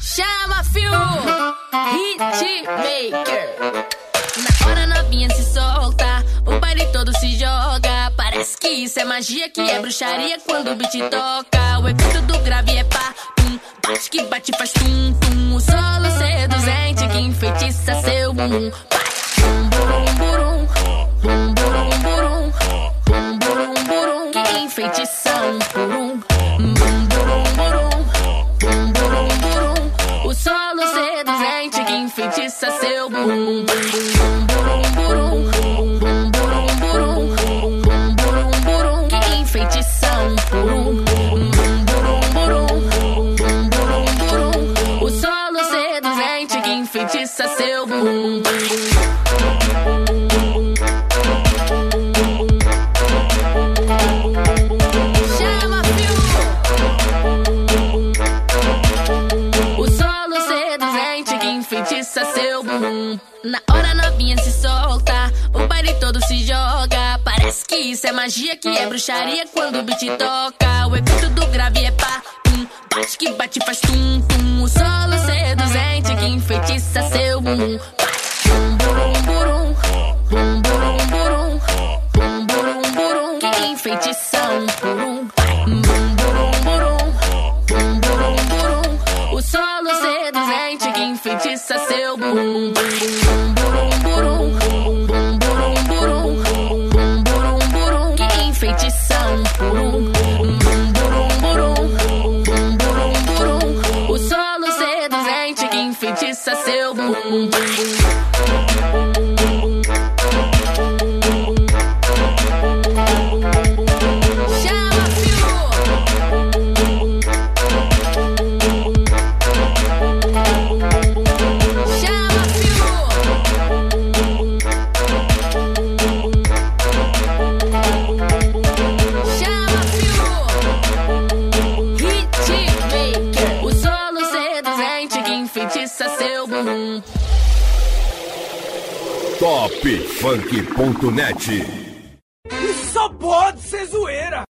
Chama fio, hitmaker. Na hora novinha se solta, o baile todo se joga. Parece que isso é magia, que é bruxaria quando o beat toca. O efeito do grave é pá, pum, bate que bate faz tum, tum. O solo seduzente que enfeitiça seu bumbum. Bum, burum, burum, bum, burum, burum, bum, burum, burum, que enfeitiça por um. Bum, burum, burum, bum, burum, burum. O solo seduzente que enfeitiça seu bumbum. Bum, burum, burum, bum, burum, burum, bum, burum, burum, que enfeitiça por um. Bum, burum, burum, bum, burum, burum. O solo seduzente que enfeitiça seu bumbum. Chama fio. O solo seduzente que enfeitiça seu bumbum. Na hora novinha se solta, o baile todo se joga. Parece que isso é magia, que é bruxaria quando o beat toca. O efeito do grave é pá, pum, bate que bate faz tum, tum. O solo seduzente que enfeitiça seu bumbum. Bum, burum, burum, bum, burum, burum, bum, burum, burum, que enfeitiça por um. Bum, burum, burum, bum, burum, burum. O solo seduzente que enfeitiça seu bumbum. Bum, burum, burum, bum, burum, burum, bum, burum, burum, que enfeitiça por um. Bum, burum, burum, bum, burum, burum. O solo seduzente que enfeitiça seu bumbum. Chama fio. Chama fio. Chama fio. Hitmaker. O solo seduzente que enfeitiça seu bumbum. Topfunk.net. Isso só pode ser zoeira!